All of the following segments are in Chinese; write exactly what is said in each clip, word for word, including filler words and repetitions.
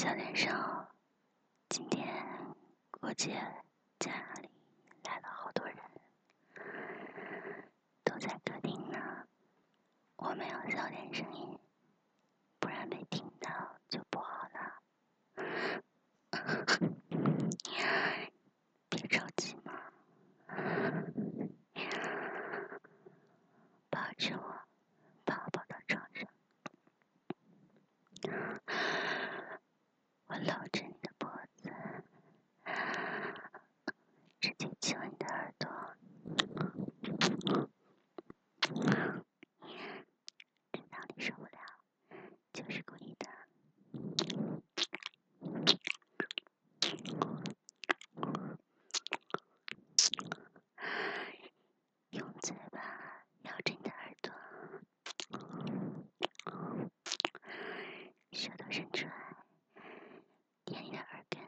小点声，今天过节，家里来了好多人，都在客厅呢。我们要小点声音，不然被听到就不好了。别着急嘛，抱着我，把我抱到床上，我搂着你的脖子，直接亲你的耳朵，知道你受不了，就是故意的。用嘴巴咬着你的耳朵，舌头伸出来，舔你的耳根，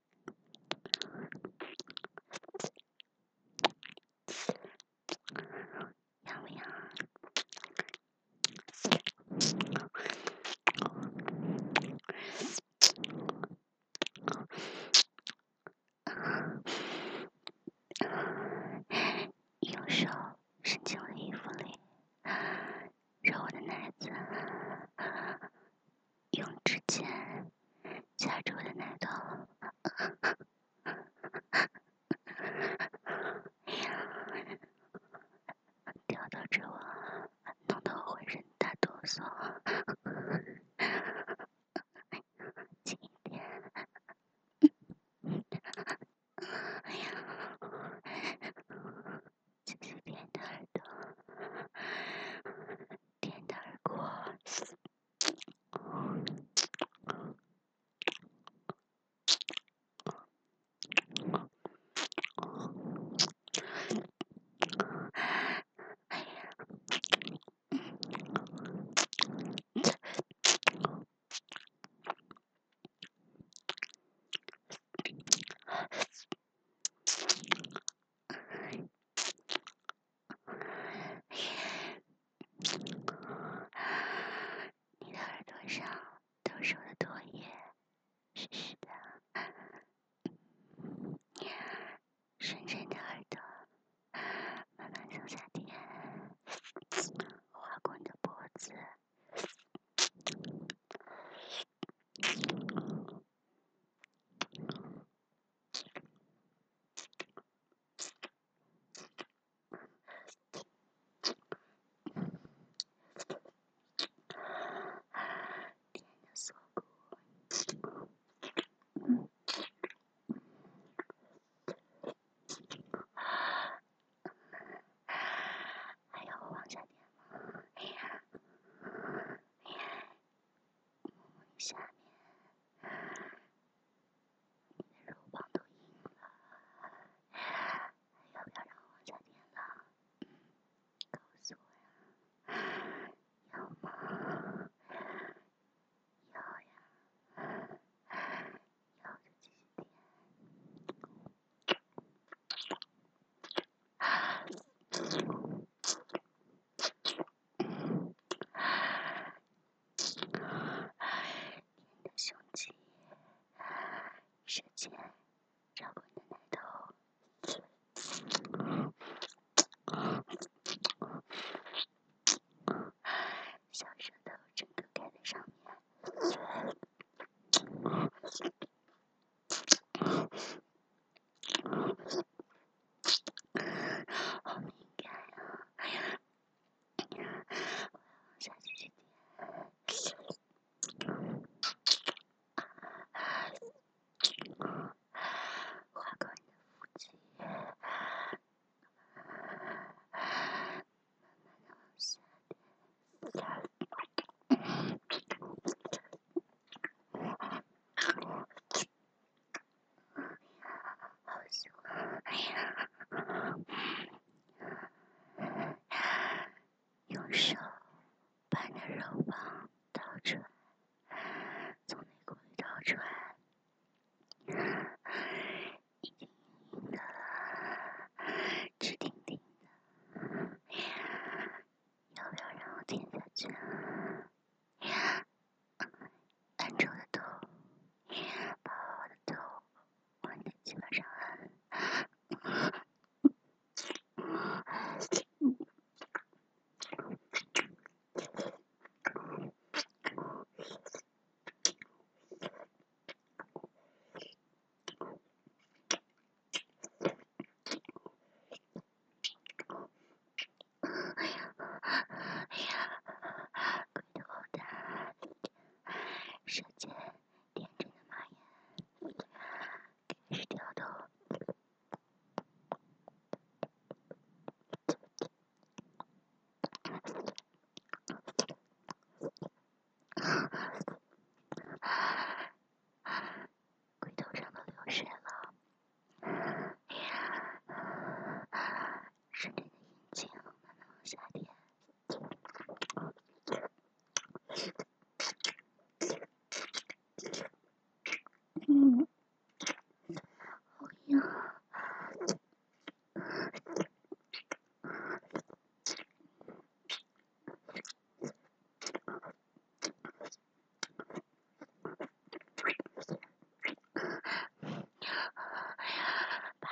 痒不痒？用手伸进我的衣服里，揉我的奶子，用指尖夹住我的奶头，挑逗着我，弄得我浑身打哆嗦。轻一点，哎呀，继续舔你的耳朵，舔你的耳廓。哎呀，你的耳朵上都是我的唾液，湿湿的。顺着你的耳朵，慢慢向下舔，划过你的脖子，舔你的锁骨，还要我往下舔吗？哎呀，哎呀，摸摸你下面，你的乳房都硬了，还要不要让我往下舔了？告诉我呀，要吗？要呀，要就继续舔。你的胸肌，舌尖绕过你的奶头，小舌头整个盖在上面，好敏感呀！哎呀，我要往下继续舔。划过你的腹肌，慢慢的往下点，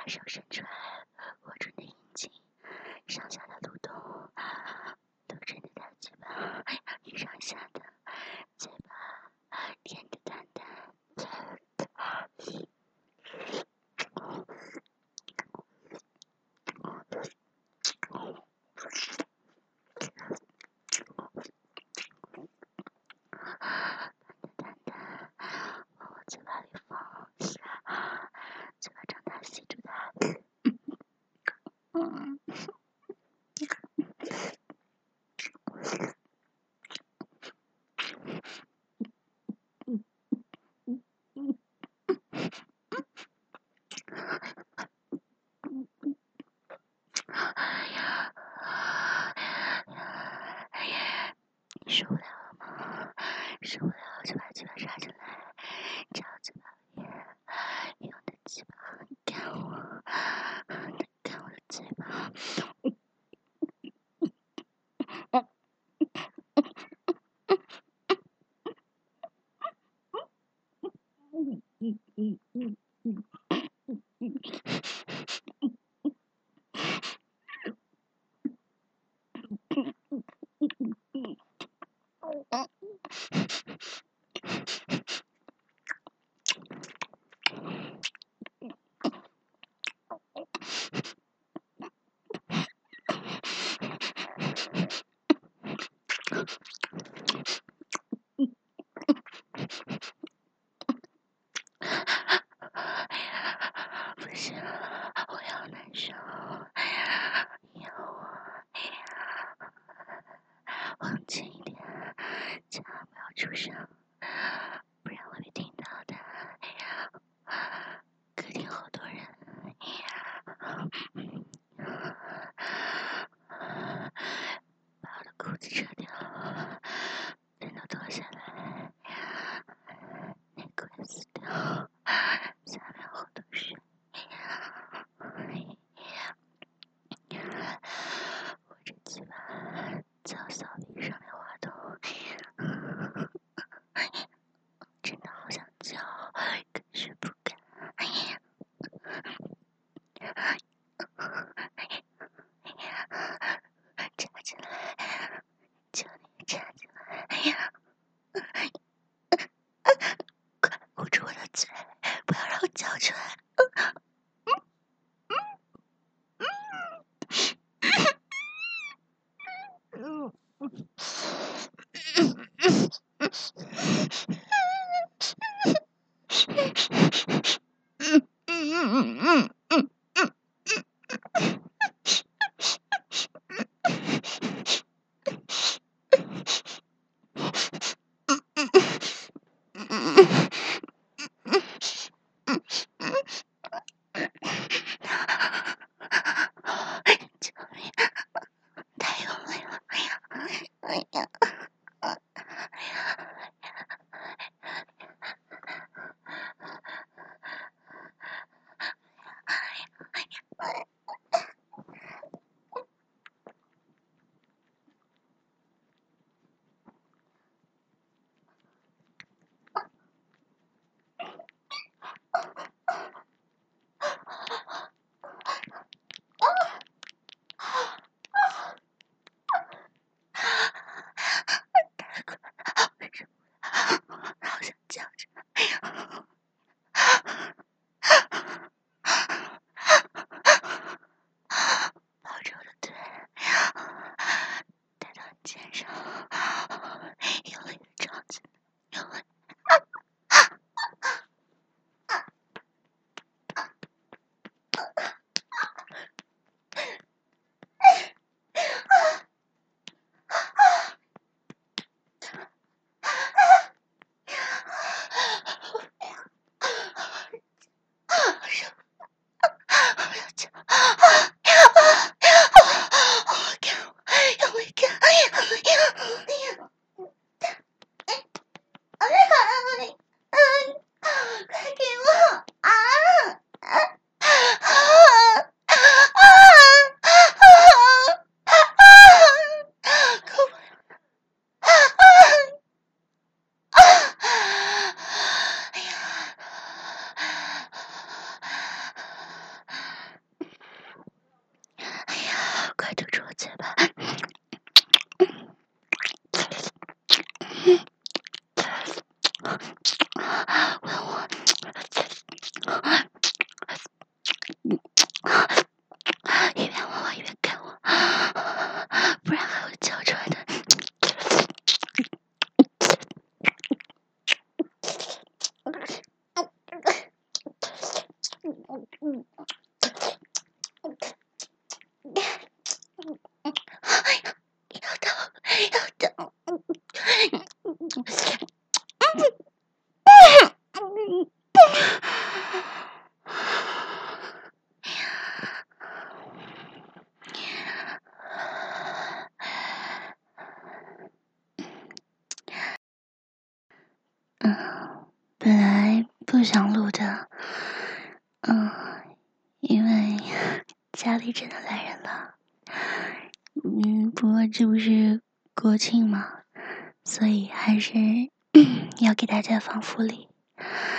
把手伸出来，握住你的阴茎，上下的蠕动，都是你的嘴巴，上下的嘴巴，舔着蛋蛋。往我嘴巴里放，嘴巴张大吸住它。嗯。哎呀，你受不了了吗？受不了就把鸡巴插进来，插我嘴巴里，用你的鸡巴干我，干我的嘴巴。嗯嗯嗯嗯嗯嗯。不行，我要难受，要我往近一点，千万不要出声，不然会被听到的。客厅好多人，把我的裤子扯掉，全都脱下来，内裤也撕掉，下面好多水。我这鸡巴在我小臂上面滑动，真的好想叫，可是不敢。插进来，求你插进来！哎呀，快捂住我的嘴，不要让我叫出来！嗯嗯嗯嗯嗯。 要痛，要痛。嗯，本来不想录的，嗯，因为家里真的来人了。嗯，不过这不是国庆嘛，所以还是要给大家放福利。